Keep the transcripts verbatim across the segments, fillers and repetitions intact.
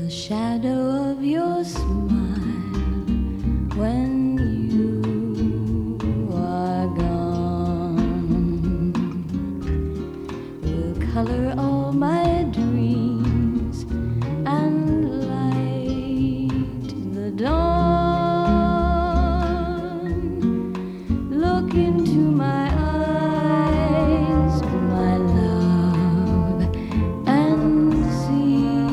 The shadow of your smile when you are gone will color all my dreams and light the dawn. Look into my eyes, my love, and see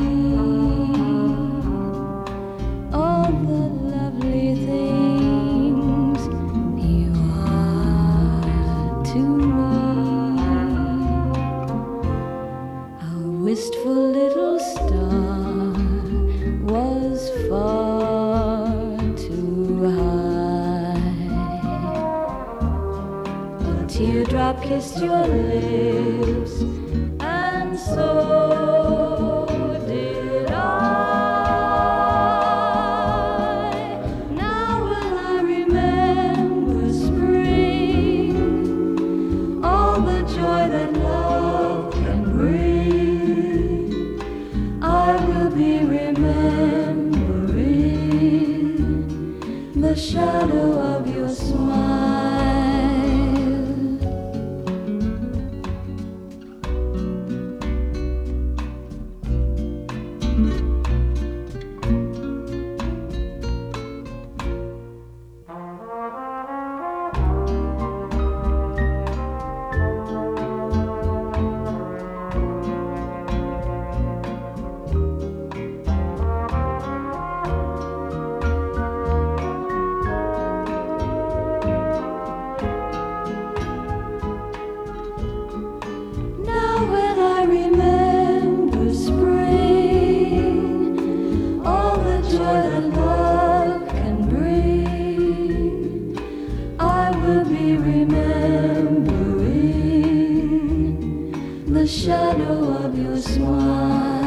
all the lovely things you are to me. Our wistful little star was far too high. A teardrop kissed your lips, and so did I. Now will I remember spring, all the joy that love can bring. I will be remembering the shadow of your smile. Now when I remember spring, all the joy that love can bring, I will be remembering the shadow of your smile.